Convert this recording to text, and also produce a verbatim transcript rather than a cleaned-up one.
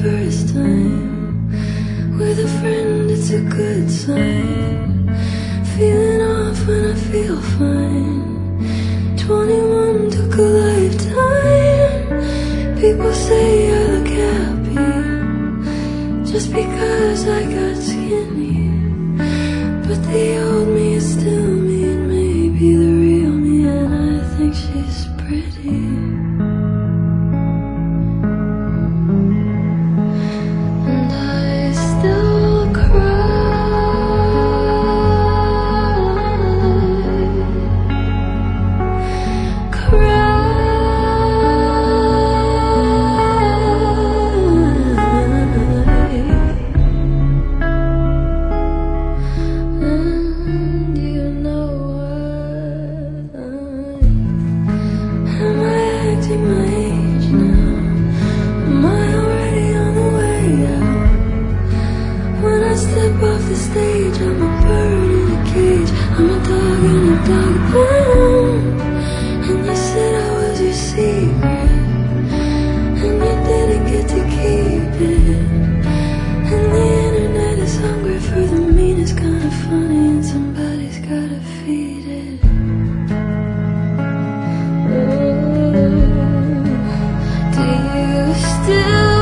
first time with a friend, it's a good sign. Feeling off when I feel fine. Twenty-one took a lifetime. People say I look happy just because I got skinny, but the old me is still me, and maybe the real me, and I think she's pretty. And I still cry, cry. My age now, am I already on the way out? When I step off the stage, I'm a bird in a cage, I'm a dog in a dog pound. And you said I was your secret, and you didn't get to keep it. And the internet is hungry for the meanest kind of funny, and somebody's gotta feed it. Do you still